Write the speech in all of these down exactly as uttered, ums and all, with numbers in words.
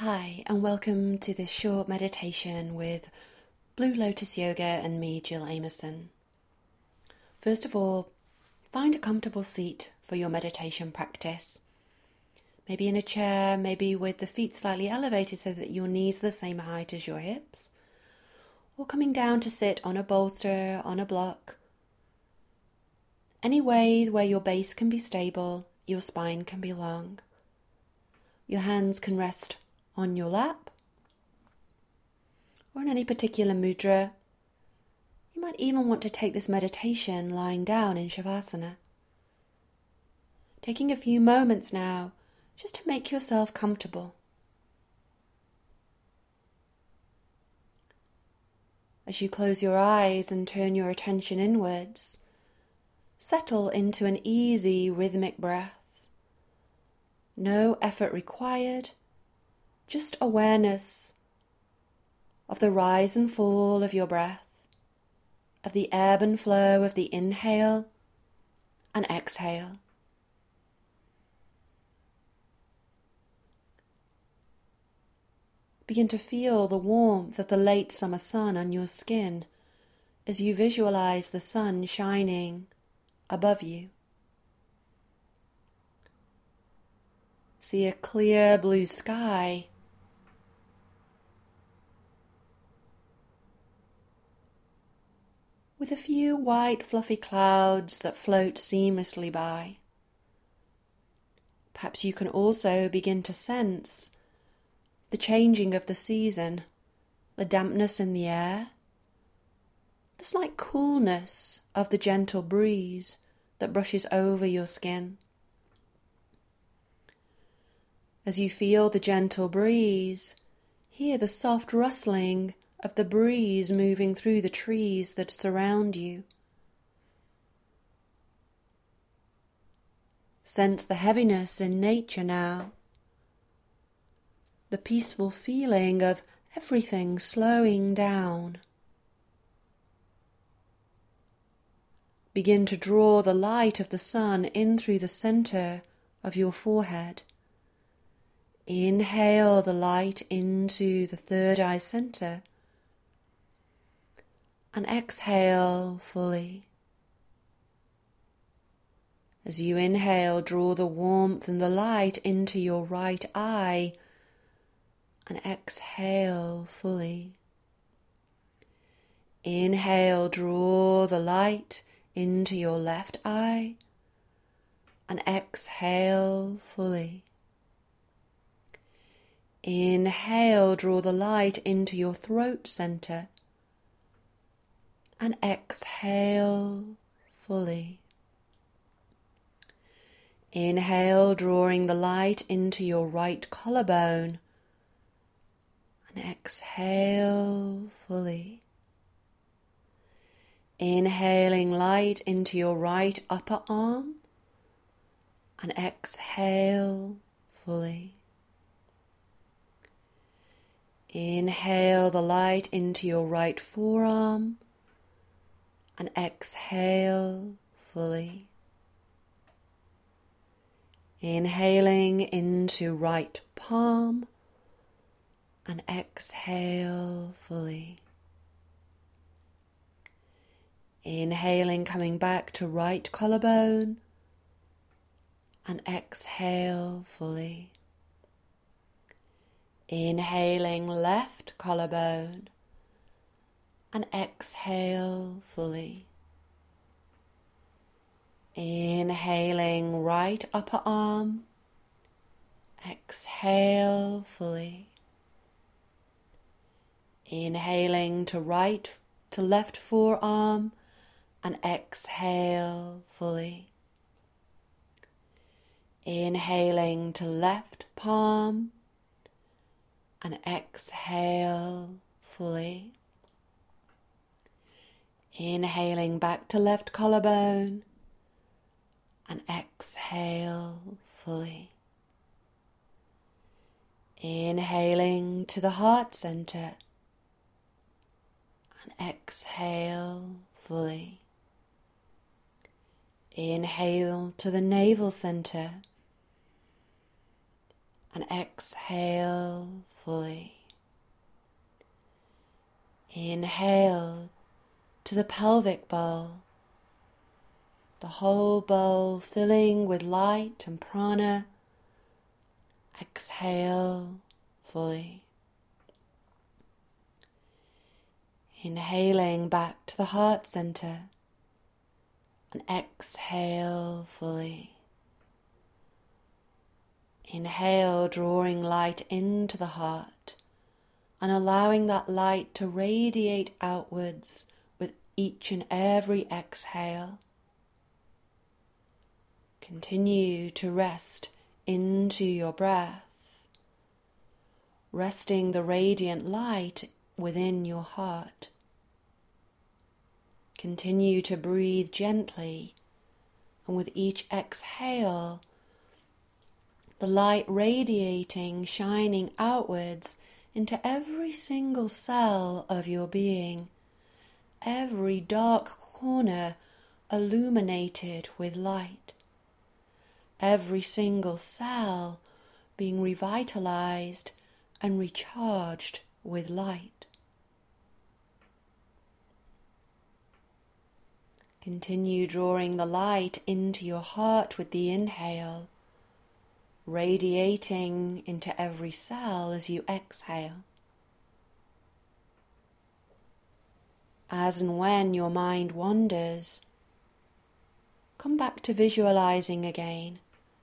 Hi, and welcome to this short meditation with Blue Lotus Yoga and me, Jill Amerson. First of all, find a comfortable seat for your meditation practice. Maybe in a chair, maybe with the feet slightly elevated so that your knees are the same height as your hips, or coming down to sit on a bolster, on a block. Any way where your base can be stable, your spine can be long. Your hands can rest on your lap, or in any particular mudra. You might even want to take this meditation lying down in Shavasana. Taking a few moments now just to make yourself comfortable. As you close your eyes and turn your attention inwards, settle into an easy rhythmic breath. No effort required. Just awareness of the rise and fall of your breath, of the ebb and flow of the inhale and exhale. Begin to feel the warmth of the late summer sun on your skin as you visualize the sun shining above you. See a clear blue sky. With a few white fluffy clouds that float seamlessly by. Perhaps you can also begin to sense the changing of the season, the dampness in the air, the slight coolness of the gentle breeze that brushes over your skin. As you feel the gentle breeze, hear the soft rustling of the breeze moving through the trees that surround you. Sense the heaviness in nature now, the peaceful feeling of everything slowing down. Begin to draw the light of the sun in through the center of your forehead. Inhale the light into the third eye center. And exhale fully. As you inhale, draw the warmth and the light into your right eye and exhale fully. Inhale, draw the light into your left eye and exhale fully. Inhale, draw the light into your throat center. And exhale fully. Inhale, drawing the light into your right collarbone. And exhale fully. Inhaling light into your right upper arm. And exhale fully. Inhale the light into your right forearm. And exhale fully. Inhaling into right palm and exhale fully. Inhaling, coming back to right collarbone and exhale fully. Inhaling left collarbone and exhale fully. Inhaling right upper arm, exhale fully. Inhaling to right to left forearm and exhale fully. Inhaling to left palm and exhale fully. Inhaling back to left collarbone and exhale fully. Inhaling to the heart center and exhale fully. Inhale to the navel center and exhale fully. Inhale to the pelvic bowl, the whole bowl filling with light and prana. Exhale fully. Inhaling back to the heart center and exhale fully. Inhale, drawing light into the heart and allowing that light to radiate outwards with each and every exhale. Continue to rest into your breath, resting the radiant light within your heart. Continue to breathe gently, and with each exhale, the light radiating, shining outwards into every single cell of your being, every dark corner illuminated with light, every single cell being revitalized and recharged with light. Continue drawing the light into your heart with the inhale, radiating into every cell as you exhale. As and when your mind wanders, come back to visualizing again.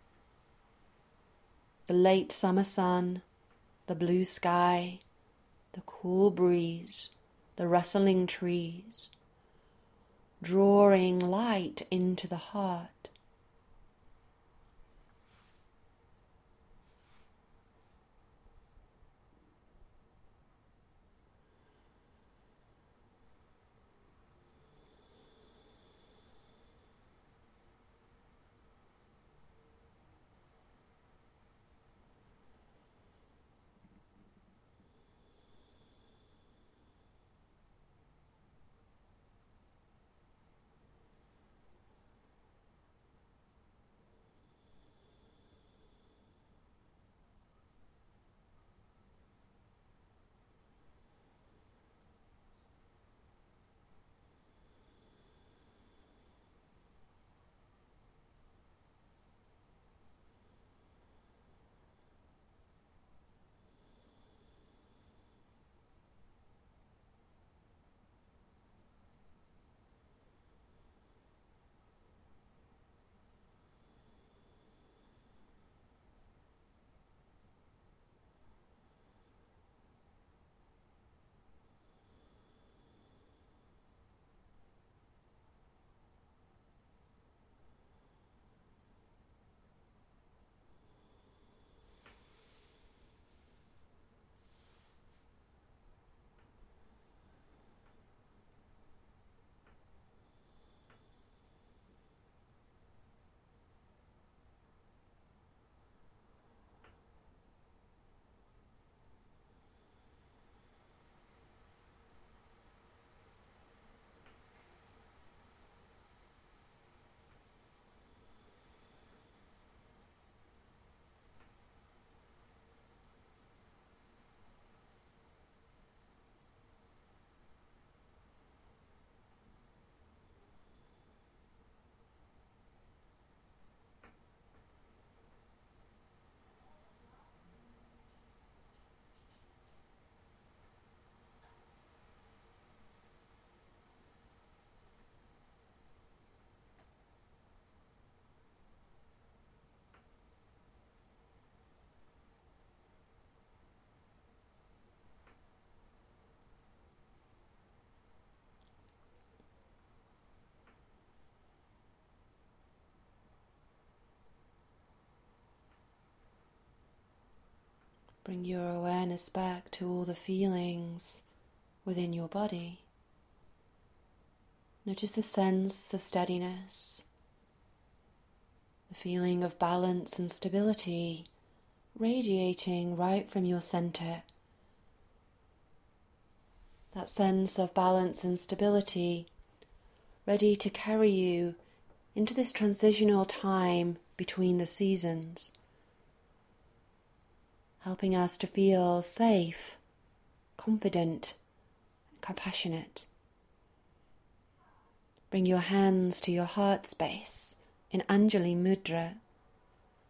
The late summer sun, the blue sky, the cool breeze, the rustling trees, drawing light into the heart. Bring your awareness back to all the feelings within your body. Notice the sense of steadiness, the feeling of balance and stability radiating right from your center. That sense of balance and stability ready to carry you into this transitional time between the seasons. helping us to feel safe, confident, compassionate. Bring your hands to your heart space in Anjali Mudra.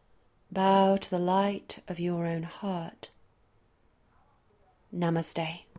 Bow to the light of your own heart. Namaste.